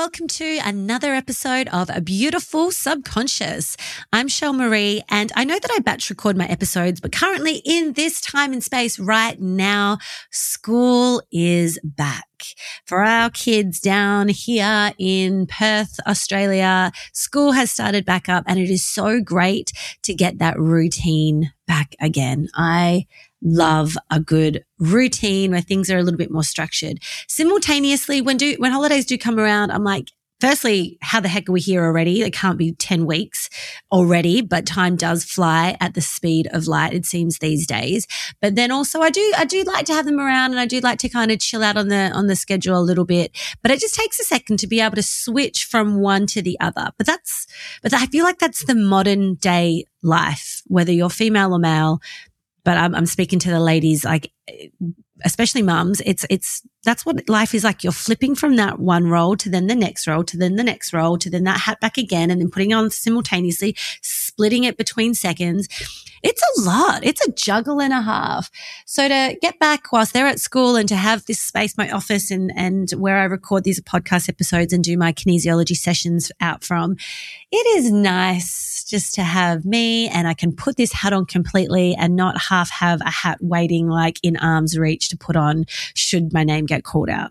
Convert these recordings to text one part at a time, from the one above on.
welcome to another episode of A Beautiful Subconscious. I'm Shell Marie, and I know that I batch record my episodes, but currently in this time and space right now, school is back. For our kids down here in Perth, Australia, school has started back up, and it is so great to get that routine back again. I love a good routine where things are a little bit more structured. Simultaneously, when holidays do come around, I'm like, firstly, how the heck are we here already? It can't be 10 weeks already, but time does fly at the speed of light, it seems, these days. But then also I do like to have them around, and I do like to kind of chill out on the schedule a little bit. But it just takes a second to be able to switch from one to the other. But I feel like that's the modern day life, whether you're female or male. But I'm speaking to the ladies, like, especially mums. That's what life is like. You're flipping from that one role to then the next role to then the next role to then that hat back again, and then putting it on simultaneously, splitting it between seconds. It's a lot. It's a juggle and a half. So to get back whilst they're at school and to have this space, my office and where I record these podcast episodes and do my kinesiology sessions out from, it is nice just to have me, and I can put this hat on completely and not half have a hat waiting like in arm's reach to put on should my name get called out.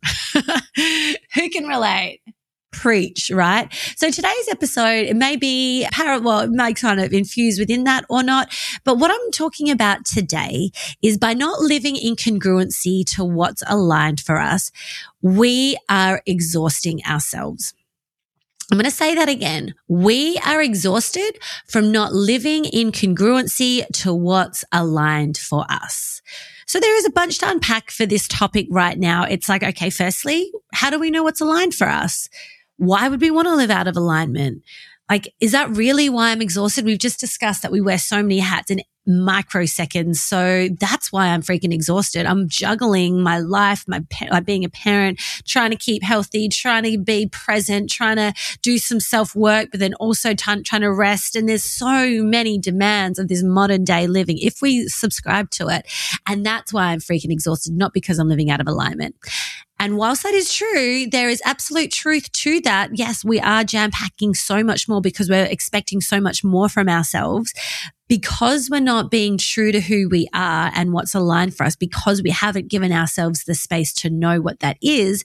Who can relate? Preach, right? So today's episode, it may be it may kind of infuse within that or not. But what I'm talking about today is by not living in congruency to what's aligned for us, we are exhausting ourselves. I'm going to say that again. We are exhausted from not living in congruency to what's aligned for us. So there is a bunch to unpack for this topic right now. It's like, okay, firstly, how do we know what's aligned for us? Why would we want to live out of alignment? Like, is that really why I'm exhausted? We've just discussed that we wear so many hats in microseconds. So that's why I'm freaking exhausted. I'm juggling my life, being a parent, trying to keep healthy, trying to be present, trying to do some self-work, but then also trying to rest. And there's so many demands of this modern day living if we subscribe to it. And that's why I'm freaking exhausted, not because I'm living out of alignment. And whilst that is true, there is absolute truth to that. Yes, we are jam-packing so much more because we're expecting so much more from ourselves. Because we're not being true to who we are and what's aligned for us, because we haven't given ourselves the space to know what that is,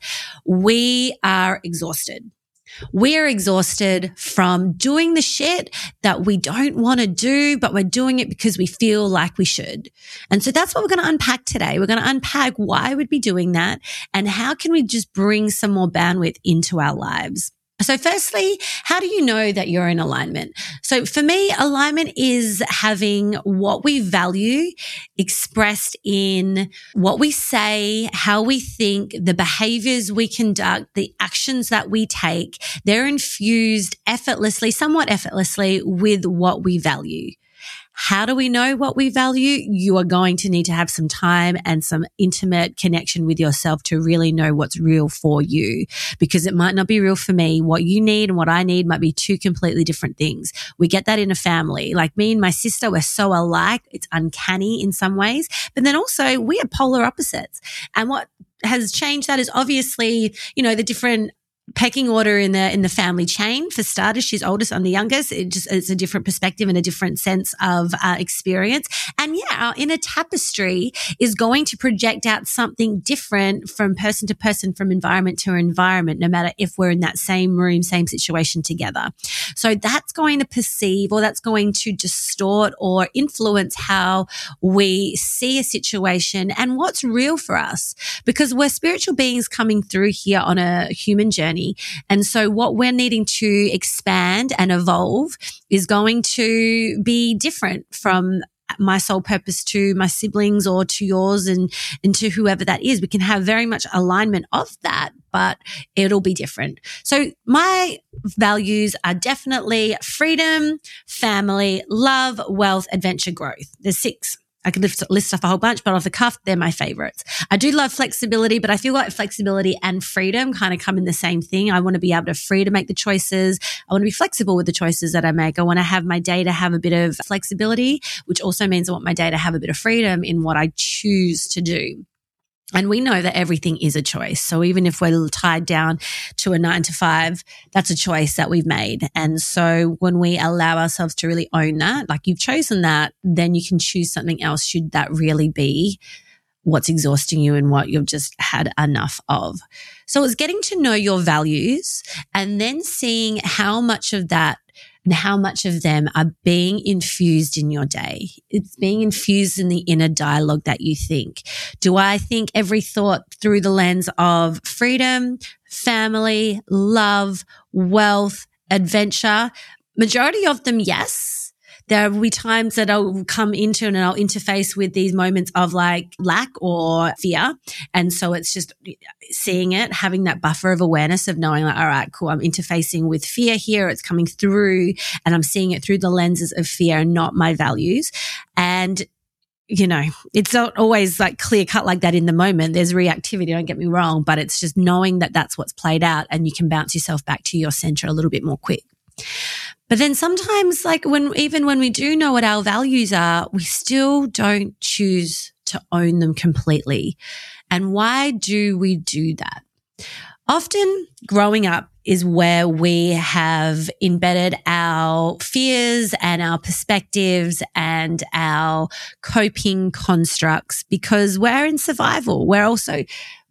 we are exhausted. We're exhausted from doing the shit that we don't want to do, but we're doing it because we feel like we should. And so that's what we're going to unpack today. We're going to unpack why we'd be doing that and how can we just bring some more bandwidth into our lives. So firstly, how do you know that you're in alignment? So for me, alignment is having what we value expressed in what we say, how we think, the behaviors we conduct, the actions that we take. They're infused somewhat effortlessly with what we value. How do we know what we value? You are going to need to have some time and some intimate connection with yourself to really know what's real for you, because it might not be real for me. What you need and what I need might be two completely different things. We get that in a family. Like me and my sister, we're so alike. It's uncanny in some ways, but then also we are polar opposites. And what has changed that is obviously, the different pecking order in the family chain. For starters, she's oldest, I'm the youngest. It's a different perspective and a different sense of experience. And our inner tapestry is going to project out something different from person to person, from environment to environment, no matter if we're in that same room, same situation together. So that's going to perceive, or that's going to distort or influence how we see a situation and what's real for us, because we're spiritual beings coming through here on a human journey. And so what we're needing to expand and evolve is going to be different from my soul purpose to my siblings or to yours and to whoever that is. We can have very much alignment of that, but it'll be different. So my values are definitely freedom, family, love, wealth, adventure, growth. There's 6. I could list off a whole bunch, but off the cuff, they're my favorites. I do love flexibility, but I feel like flexibility and freedom kind of come in the same thing. I want to be able to free to make the choices. I want to be flexible with the choices that I make. I want to have my day to have a bit of flexibility, which also means I want my day to have a bit of freedom in what I choose to do. And we know that everything is a choice. So even if we're tied down to a 9 to 5, that's a choice that we've made. And so when we allow ourselves to really own that, like you've chosen that, then you can choose something else should that really be what's exhausting you and what you've just had enough of. So it's getting to know your values and then seeing how much of that and how much of them are being infused in your day. It's being infused in the inner dialogue that you think. Do I think every thought through the lens of freedom, family, love, wealth, adventure? Majority of them, yes. There will be times that I'll come into and I'll interface with these moments of like lack or fear. And so it's just seeing it, having that buffer of awareness of knowing like, all right, cool, I'm interfacing with fear here. It's coming through and I'm seeing it through the lenses of fear and not my values. And you know, it's not always like clear cut like that in the moment. There's reactivity, don't get me wrong, but it's just knowing that that's what's played out and you can bounce yourself back to your center a little bit more quick. But then sometimes like even when we do know what our values are, we still don't choose to own them completely. And why do we do that? Often growing up is where we have embedded our fears and our perspectives and our coping constructs because we're in survival. We're also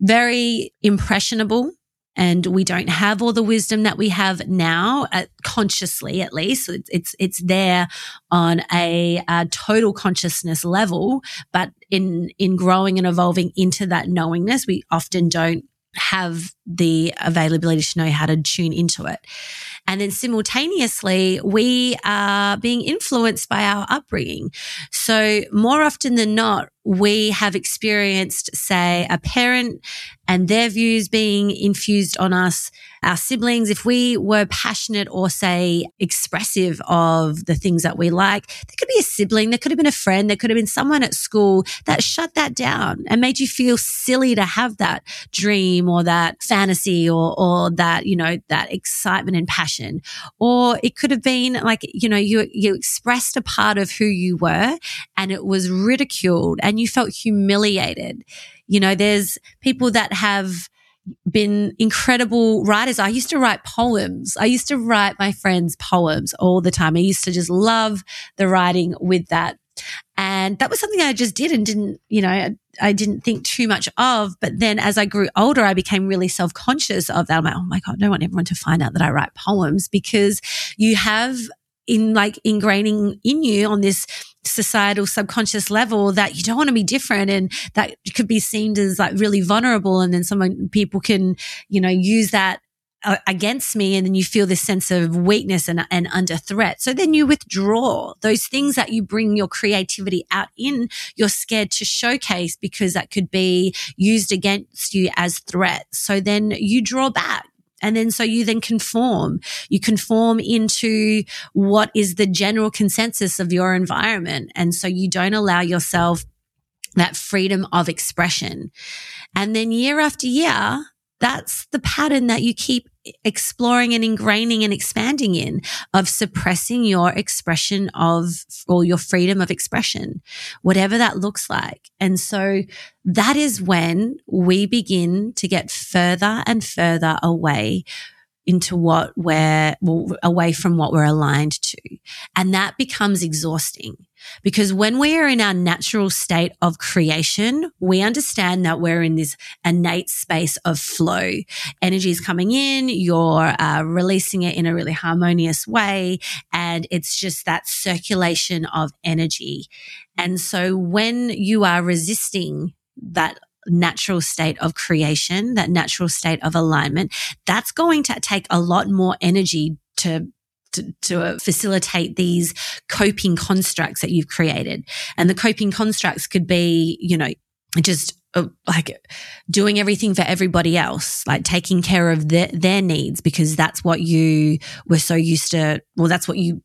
very impressionable. And we don't have all the wisdom that we have now, consciously at least. So it's there on a total consciousness level, but in growing and evolving into that knowingness, we often don't have the availability to know how to tune into it. And then simultaneously, we are being influenced by our upbringing. So more often than not, we have experienced, say, a parent and their views being infused on us, our siblings. If we were passionate or, say, expressive of the things that we like, there could be a sibling, there could have been a friend, there could have been someone at school that shut that down and made you feel silly to have that dream or that fantasy or that, you know, that excitement and passion. Or it could have been like, you know, you expressed a part of who you were and it was ridiculed and you felt humiliated. You know, there's people that have been incredible writers. I used to write poems. I used to write my friends' poems all the time. I used to just love the writing with that. And that was something I just did and didn't, you know, I didn't think too much of. But then as I grew older, I became really self-conscious of that. I'm like, oh my God, I don't want everyone to find out that I write poems because you have ingraining in you on this societal subconscious level that you don't want to be different and that could be seen as like really vulnerable. And then people can, you know, use that against me. And then you feel this sense of weakness and under threat. So then you withdraw those things that you bring your creativity out in. You're scared to showcase because that could be used against you as threat. So then you draw back. And then so you then conform. You conform into what is the general consensus of your environment. And so you don't allow yourself that freedom of expression. And then year after year, that's the pattern that you keep exploring and ingraining and expanding in of suppressing your expression of or your freedom of expression, whatever that looks like. And so that is when we begin to get further and further away into away from what we're aligned to. And that becomes exhausting because when we are in our natural state of creation, we understand that we're in this innate space of flow. Energy is coming in, you're releasing it in a really harmonious way, and it's just that circulation of energy. And so when you are resisting that natural state of creation, that natural state of alignment, that's going to take a lot more energy to facilitate these coping constructs that you've created. And the coping constructs could be, you know, just like doing everything for everybody else, like taking care of their needs because that's what you were so used to, well, that's what you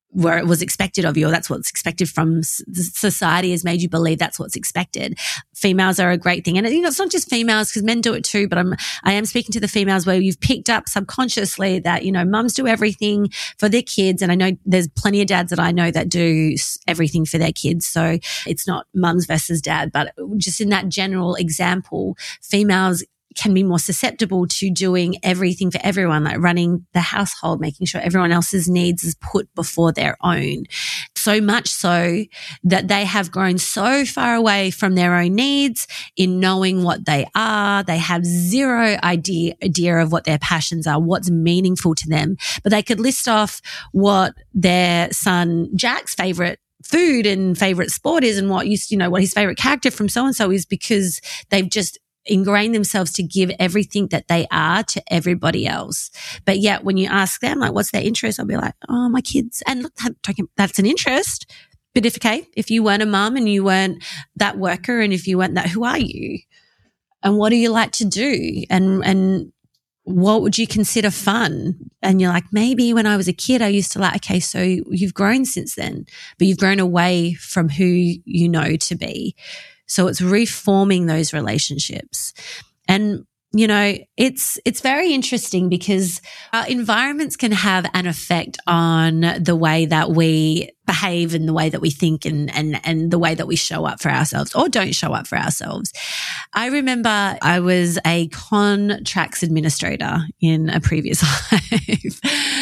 where it was expected of you, or that's what's expected from society, has made you believe that's what's expected. Females are a great thing. And, it's not just females, because men do it too, but I am speaking to the females where you've picked up subconsciously that, mums do everything for their kids. And I know there's plenty of dads that I know that do everything for their kids. So it's not mums versus dad, but just in that general example, females can be more susceptible to doing everything for everyone, like running the household, making sure everyone else's needs is put before their own. So much so that they have grown so far away from their own needs in knowing what they are. They have zero idea of what their passions are, what's meaningful to them. But they could list off what their son Jack's favorite food and favorite sport is, and what his favorite character from so-and-so is, because they've just ingrain themselves to give everything that they are to everybody else. But yet when you ask them, like, what's their interest? I'll be like, oh, my kids. And look, that's an interest. But if you weren't a mum and you weren't that worker, and if you weren't that, who are you? And what do you like to do? And what would you consider fun? And you're like, maybe when I was a kid, I used to like, okay, so you've grown since then, but you've grown away from who you know to be. So it's reforming those relationships. And, it's very interesting because our environments can have an effect on the way that we behave and the way that we think and the way that we show up for ourselves or don't show up for ourselves. I remember I was a contracts administrator in a previous life.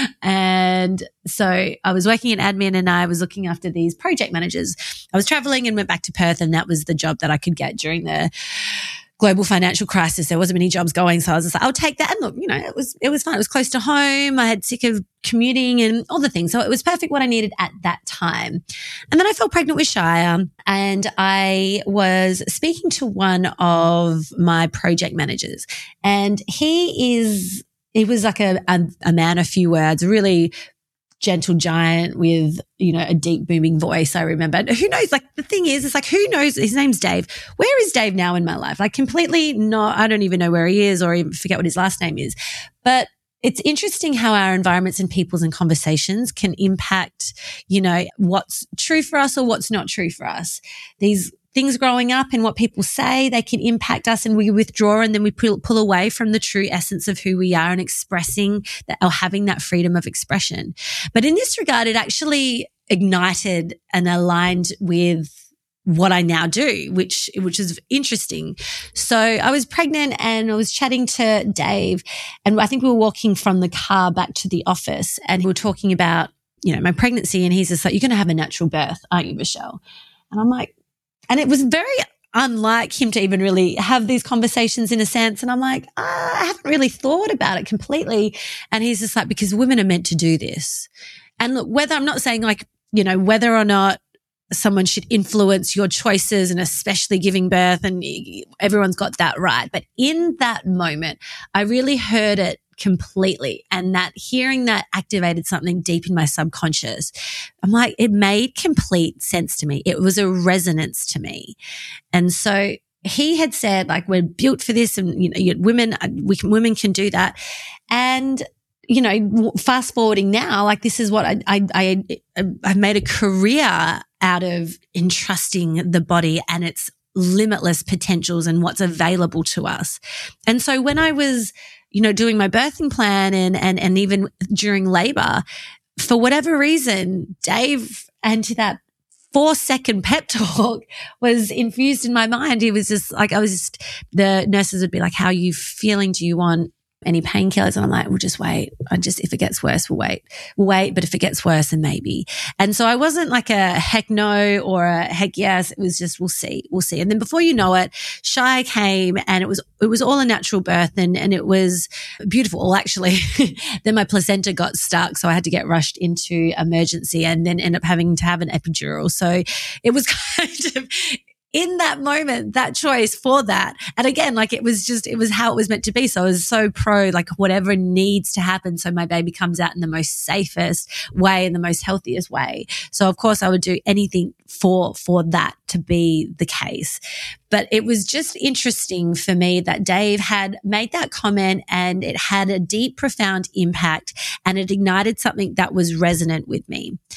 And so I was working in admin and I was looking after these project managers. I was traveling and went back to Perth, and that was the job that I could get during the global financial crisis. There wasn't many jobs going. So I was just like, I'll take that. And look, it was fun. It was close to home. I had sick of commuting and all the things. So it was perfect what I needed at that time. And then I fell pregnant with Shia, and I was speaking to one of my project managers, and he was like a man of few words, really gentle giant with, a deep booming voice. I remember. Who knows? Like, the thing is, it's like, who knows? His name's Dave. Where is Dave now in my life? Like, completely not, I don't even know where he is, or even forget what his last name is. But it's interesting how our environments and peoples and conversations can impact, what's true for us or what's not true for us. These things growing up and what people say, they can impact us, and we withdraw, and then we pull away from the true essence of who we are and expressing that, or having that freedom of expression. But in this regard, it actually ignited and aligned with what I now do, which is interesting. So I was pregnant and I was chatting to Dave, and I think we were walking from the car back to the office, and we were talking about, my pregnancy, and he's just like, you're going to have a natural birth, aren't you, Michelle? And I'm like, and it was very unlike him to even really have these conversations in a sense. And I'm like, I haven't really thought about it completely. And he's just like, because women are meant to do this. And look, I'm not saying like, whether or not someone should influence your choices, and especially giving birth, and everyone's got that right. But in that moment, I really heard it completely. And that hearing that activated something deep in my subconscious. I'm like, it made complete sense to me. It was a resonance to me. And so he had said, like, we're built for this, and, women can do that. And, fast forwarding now, like, this is what I've made a career out of entrusting the body and its limitless potentials and what's available to us. And so when I was, doing my birthing plan and even during labor, for whatever reason, Dave, and to that 4-second pep talk was infused in my mind. It was just like, the nurses would be like, how are you feeling? Do you want any painkillers? And I'm like, we'll just wait. If it gets worse, we'll wait. But if it gets worse, then maybe. And so I wasn't like a heck no or a heck yes. It was just, we'll see. And then before you know it, Shia came, and it was all a natural birth, and it was beautiful. Well, actually, then my placenta got stuck. So I had to get rushed into emergency, and then end up having to have an epidural. So it was kind of, in that moment, that choice for that. And again, like, it was how it was meant to be. So I was so pro, like, whatever needs to happen so my baby comes out in the most safest way and the most healthiest way. So of course I would do anything for that to be the case. But it was just interesting for me that Dave had made that comment, and it had a deep, profound impact, and it ignited something that was resonant with me.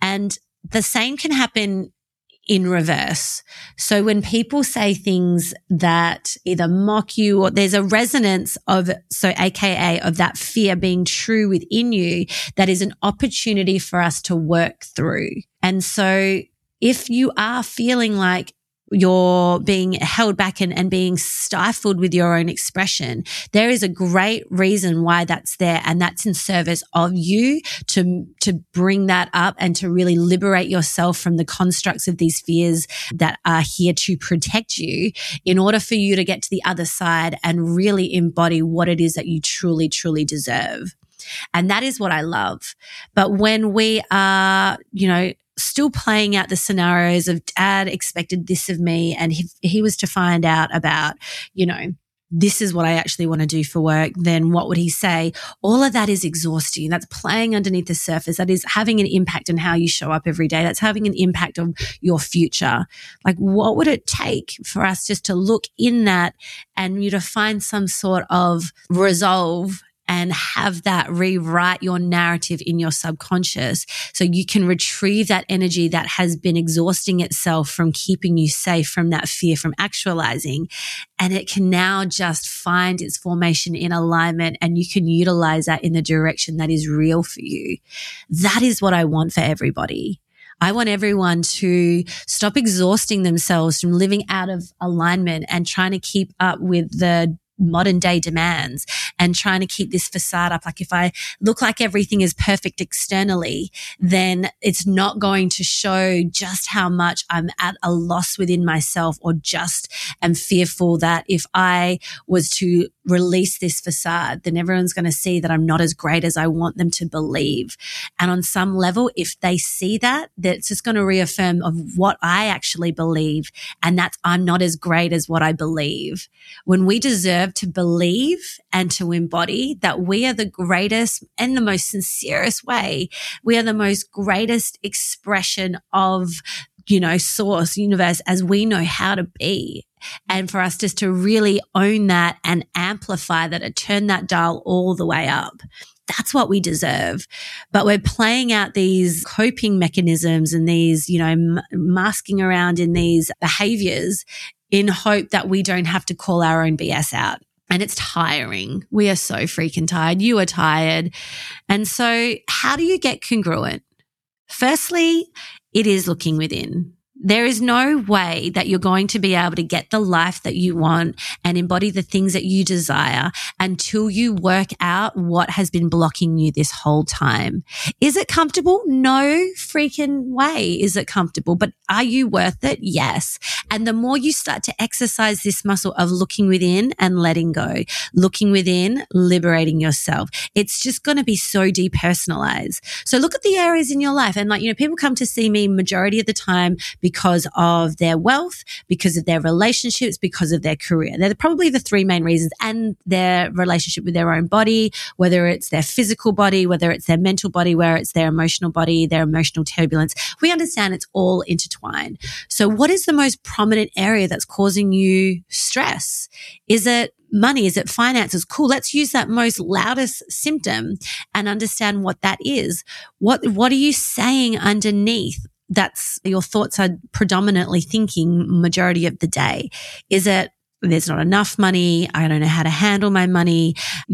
And the same can happen in reverse. So when people say things that either mock you or there's a resonance of, so AKA of that fear being true within you, that is an opportunity for us to work through. And so if you are feeling like you're being held back and being stifled with your own expression, there is a great reason why that's there. And that's in service of you to bring that up and to really liberate yourself from the constructs of these fears that are here to protect you in order for you to get to the other side and really embody what it is that you truly, truly deserve. And that is what I love. But when we are, still playing out the scenarios of dad expected this of me, and he was to find out about, this is what I actually want to do for work, then what would he say? All of that is exhausting. That's playing underneath the surface. That is having an impact on how you show up every day. That's having an impact on your future. Like, what would it take for us just to look in that and you to find some sort of resolve and have that rewrite your narrative in your subconscious so you can retrieve that energy that has been exhausting itself from keeping you safe from that fear from actualizing. And it can now just find its formation in alignment, and you can utilize that in the direction that is real for you. That is what I want for everybody. I want everyone to stop exhausting themselves from living out of alignment and trying to keep up with the modern day demands and trying to keep this facade up. Like, if I look like everything is perfect externally, then it's not going to show just how much I'm at a loss within myself, or just am fearful that if I was to release this facade, then everyone's going to see that I'm not as great as I want them to believe. And on some level, if they see that, that's just going to reaffirm of what I actually believe. And that's, I'm not as great as what I believe. When we deserve to believe and to embody that we are the greatest and the most sincerest way, we are the most greatest expression of, source, universe, as we know how to be. And for us just to really own that and amplify that and turn that dial all the way up. That's what we deserve. But we're playing out these coping mechanisms and these, masking around in these behaviors in hope that we don't have to call our own BS out. And it's tiring. We are so freaking tired. You are tired. And so how do you get congruent? Firstly, it is looking within. There is no way that you're going to be able to get the life that you want and embody the things that you desire until you work out what has been blocking you this whole time. Is it comfortable? No freaking way is it comfortable. But are you worth it? Yes. And the more you start to exercise this muscle of looking within and letting go, looking within, liberating yourself, it's just going to be so depersonalized. So look at the areas in your life. And people come to see me majority of the time because of their wealth, because of their relationships, because of their career. They're probably the three main reasons, and their relationship with their own body, whether it's their physical body, whether it's their mental body, whether it's their emotional body, their emotional turbulence. We understand it's all intertwined. So what is the most prominent area that's causing you stress? Is it money? Is it finances? Cool. Let's use that most loudest symptom and understand what that is. What are you saying underneath? That's your thoughts are predominantly thinking majority of the day. Is it, there's not enough money? I don't know how to handle my money.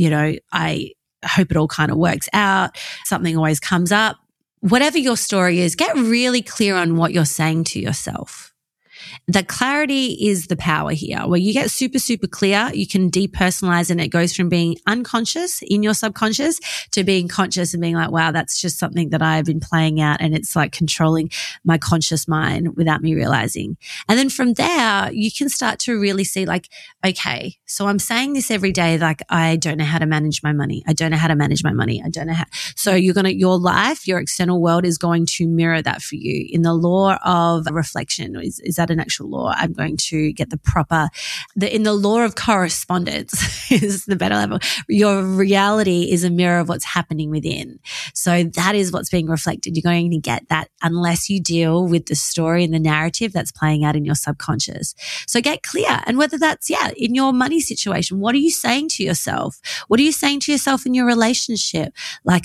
I hope it all kind of works out. Something always comes up. Whatever your story is, get really clear on what you're saying to yourself. The clarity is the power here. Where you get super, super clear, you can depersonalize, and it goes from being unconscious in your subconscious to being conscious and being like, wow, that's just something that I've been playing out, and it's like controlling my conscious mind without me realizing. And then from there, you can start to really see like, okay, so I'm saying this every day, like, I don't know how to manage my money. I don't know how to manage my money. I don't know how. So your life, your external world is going to mirror that for you in the law of reflection. Is that an actual law. I'm going to get the proper, in the law of correspondence is the better level. Your reality is a mirror of what's happening within. So that is what's being reflected. You're going to get that unless you deal with the story and the narrative that's playing out in your subconscious. So get clear. And whether that's, in your money situation, what are you saying to yourself? What are you saying to yourself in your relationship? Like,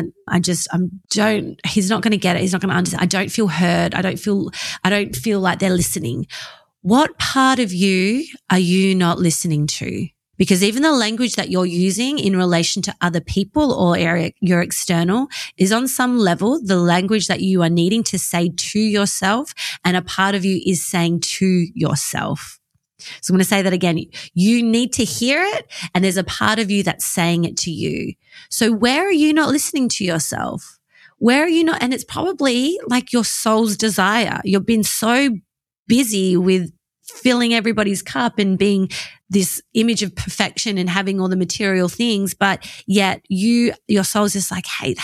he's not going to get it. He's not going to understand. I don't feel heard. I don't feel like they're listening. What part of you are you not listening to? Because even the language that you're using in relation to other people or your external is on some level the language that you are needing to say to yourself, and a part of you is saying to yourself. So I'm going to say that again. You need to hear it, and there's a part of you that's saying it to you. So where are you not listening to yourself? Where are you not? And it's probably like your soul's desire. You've been so busy with filling everybody's cup and being this image of perfection and having all the material things, but yet your soul's just like, hey,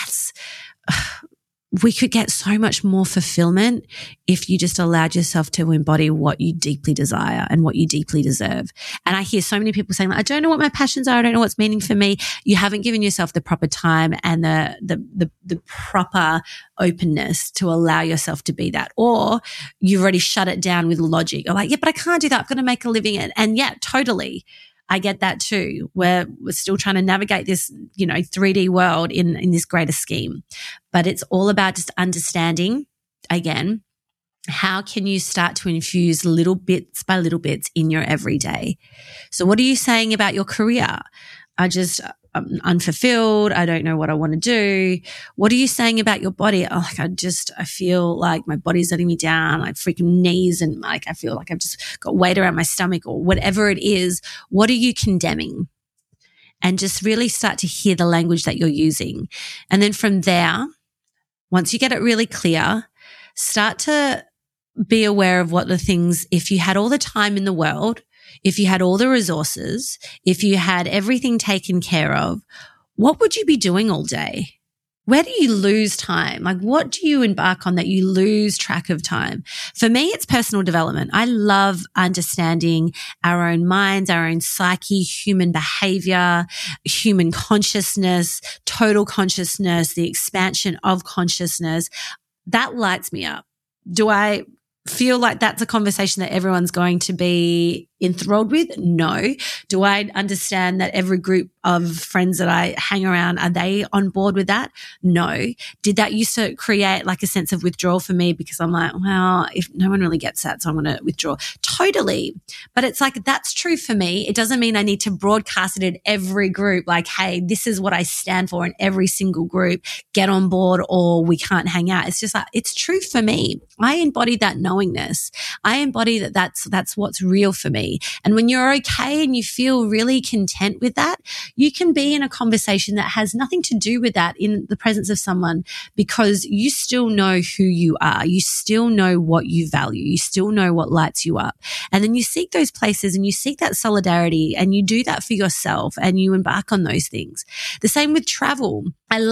we could get so much more fulfillment if you just allowed yourself to embody what you deeply desire and what you deeply deserve. And I hear so many people saying, I don't know what my passions are. I don't know what's meaning for me. You haven't given yourself the proper time and the proper openness to allow yourself to be that. Or you've already shut it down with logic. Or like, but I can't do that. I've got to make a living. And totally. I get that too. We're still trying to navigate this, 3D world in this greater scheme. But it's all about just understanding, again, how can you start to infuse little bits by little bits in your everyday? So what are you saying about your career? I'm unfulfilled. I don't know what I want to do. What are you saying about your body? I feel like my body's letting me down, like freaking knees, and like I feel like I've just got weight around my stomach, or whatever it is. What are you condemning? And just really start to hear the language that you're using. And then from there, once you get it really clear, start to be aware of what the things, if you had all the time in the world, if you had all the resources, if you had everything taken care of, what would you be doing all day? Where do you lose time? Like, what do you embark on that you lose track of time? For me, it's personal development. I love understanding our own minds, our own psyche, human behavior, human consciousness, total consciousness, the expansion of consciousness. That lights me up. Do I feel like that's a conversation that everyone's going to be enthralled with? No. Do I understand that every group of friends that I hang around, are they on board with that? No. Did that used to create like a sense of withdrawal for me, because I'm like, well, if no one really gets that, so I'm going to withdraw? Totally. But it's like, that's true for me. It doesn't mean I need to broadcast it in every group. Like, hey, this is what I stand for in every single group. Get on board or we can't hang out. It's just like, it's true for me. I embody that knowingness. I embody that's what's real for me. And when you're okay and you feel really content with that, you can be in a conversation that has nothing to do with that in the presence of someone, because you still know who you are. You still know what you value. You still know what lights you up. And then you seek those places and you seek that solidarity, and you do that for yourself and you embark on those things. The same with travel.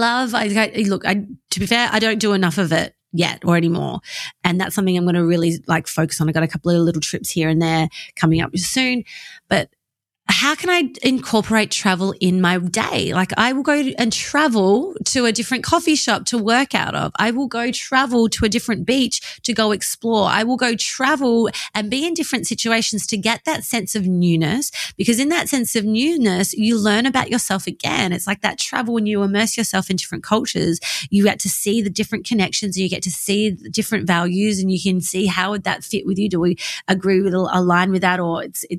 To be fair, I don't do enough of it yet or anymore. And that's something I'm going to really focus on. I got a couple of little trips here and there coming up soon, but how can I incorporate travel in my day? Like, I will go and travel to a different coffee shop to work out of. I will go travel to a different beach to go explore. I will go travel and be in different situations to get that sense of newness, because in that sense of newness, you learn about yourself again. It's like that travel when you immerse yourself in different cultures, you get to see the different connections, and you get to see the different values, and you can see how would that fit with you? Do we agree with, align with that? Or it's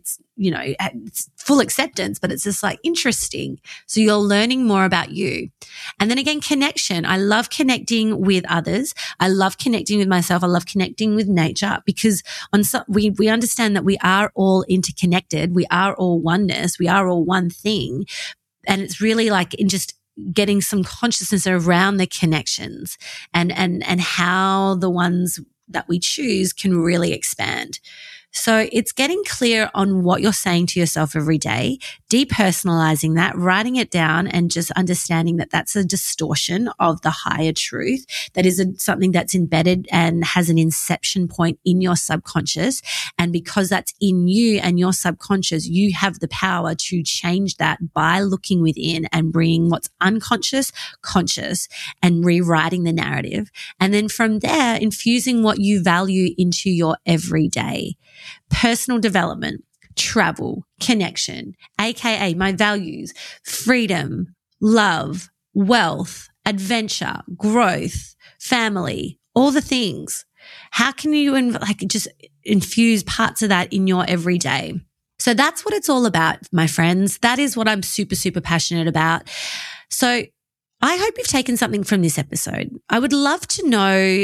full acceptance, but it's just like interesting. So you're learning more about you. And then again, connection. I love connecting with others. I love connecting with myself. I love connecting with nature, because we understand that we are all interconnected. We are all oneness. We are all one thing. And it's really like in just getting some consciousness around the connections and how the ones that we choose can really expand. So it's getting clear on what you're saying to yourself every day, depersonalizing that, writing it down, and just understanding that that's a distortion of the higher truth. That is something that's embedded and has an inception point in your subconscious. And because that's in you and your subconscious, you have the power to change that by looking within and bringing what's unconscious, conscious, and rewriting the narrative. And then from there, infusing what you value into your everyday. Personal development, travel, connection, aka my values, freedom, love, wealth, adventure, growth, family, all the things. How can you just infuse parts of that in your everyday? So that's what it's all about, my friends. That is what I'm super, super passionate about. So I hope you've taken something from this episode. I would love to know,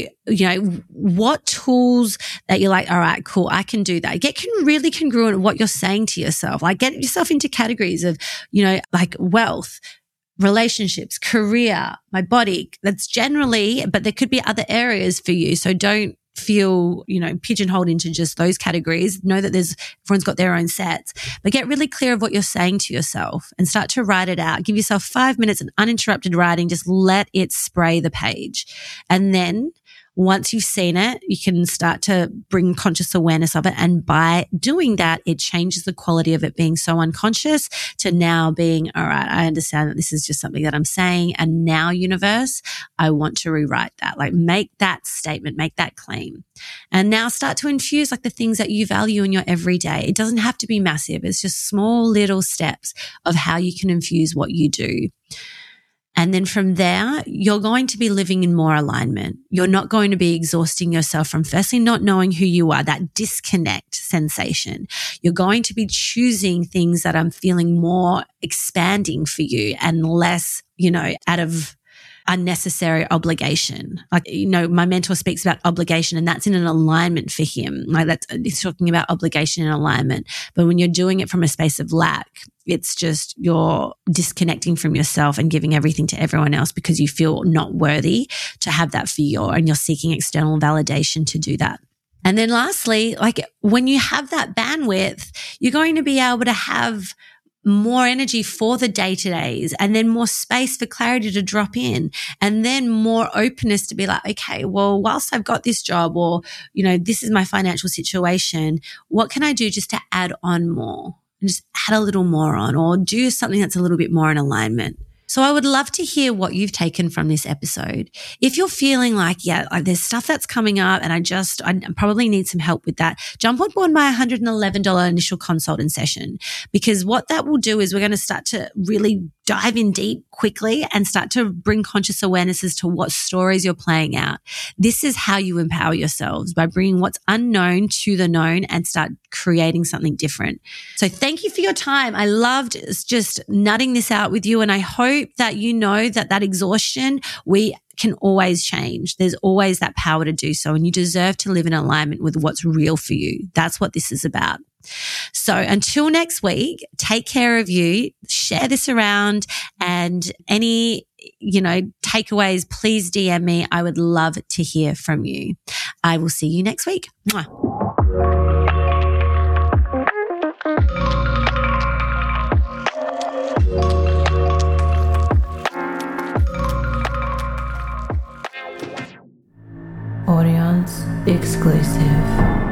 what tools that you're like, all right, cool, I can do that. Get really congruent with what you're saying to yourself. Like, get yourself into categories of, like wealth, relationships, career, my body. That's generally, but there could be other areas for you. So don't feel, pigeonholed into just those categories. Know that everyone's got their own sets, but get really clear of what you're saying to yourself and start to write it out. Give yourself 5 minutes of uninterrupted writing. Just let it spray the page. And then once you've seen it, you can start to bring conscious awareness of it. And by doing that, it changes the quality of it being so unconscious to now being, all right, I understand that this is just something that I'm saying. And now, universe, I want to rewrite that. Like, make that statement, make that claim. And now start to infuse like the things that you value in your everyday. It doesn't have to be massive. It's just small little steps of how you can infuse what you do. And then from there, you're going to be living in more alignment. You're not going to be exhausting yourself from firstly not knowing who you are, that disconnect sensation. You're going to be choosing things that are feeling more expanding for you and less, out of unnecessary obligation. Like, my mentor speaks about obligation, and that's in an alignment for him. Like, he's talking about obligation and alignment. But when you're doing it from a space of lack, it's just you're disconnecting from yourself and giving everything to everyone else because you feel not worthy to have that for you, and you're seeking external validation to do that. And then lastly, like, when you have that bandwidth, you're going to be able to have more energy for the day-to-days, and then more space for clarity to drop in, and then more openness to be like, okay, well, whilst I've got this job, or, this is my financial situation, what can I do just to add on more and just add a little more on, or do something that's a little bit more in alignment? So I would love to hear what you've taken from this episode. If you're feeling like, there's stuff that's coming up and I probably need some help with that, jump on board my $111 initial consultant session, because what that will do is we're going to start to really dive in deep quickly and start to bring conscious awareness as to what stories you're playing out. This is how you empower yourselves, by bringing what's unknown to the known and start creating something different. So thank you for your time. I loved just nutting this out with you, and I hope that you know that exhaustion, we can always change. There's always that power to do so, and you deserve to live in alignment with what's real for you. That's what this is about. So until next week, take care of you, share this around, and any, takeaways, please DM me. I would love to hear from you. I will see you next week. Mwah. Audience exclusive.